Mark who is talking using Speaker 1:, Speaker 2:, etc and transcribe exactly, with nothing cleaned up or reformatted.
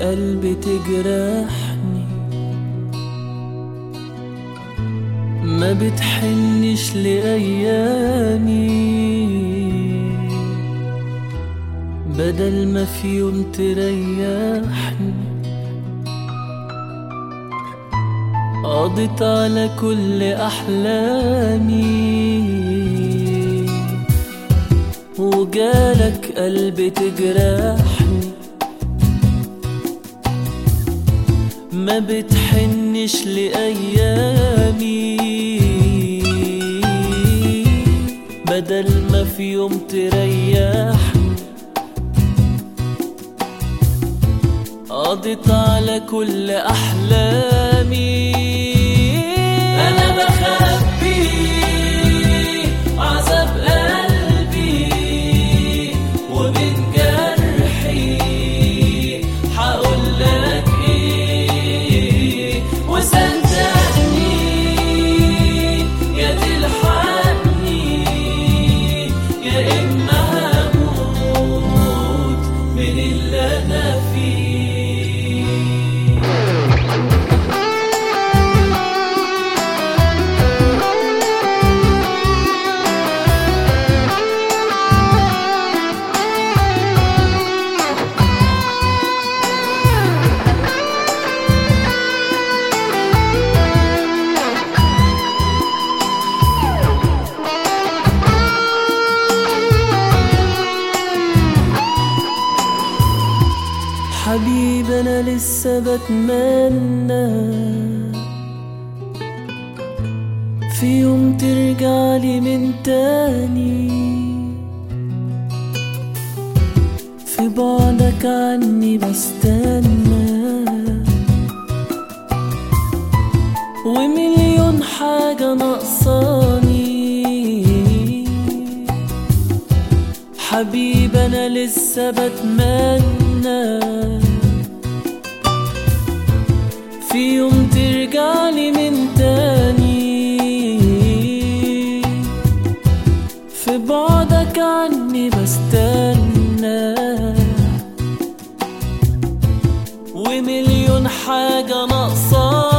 Speaker 1: قلبي تجرحني، ما بتحنش لأيامي، بدل ما في يوم تريحني قضيت على كل أحلامي، وجالك قلبي تجرحني، ما بتحنش لأيامي، بدل ما في يوم تريحني قضيت على كل أحلامي. أنا بخبي عذاب قلبي ومن جرحي حقولك إيه، وصدقني يا تلحقني يا إما هموت من اللي أنا فيه. حبيبي أنا لسه بتمنى في يوم ترجعلي من تاني، في بعدك عني بستنى، ومليون حاجة ناقصاني. حبيبي أنا لسه بتمنى في يوم ترجعلي من تاني، في بعدك عني بستنى، ومليون حاجة ناقصاني.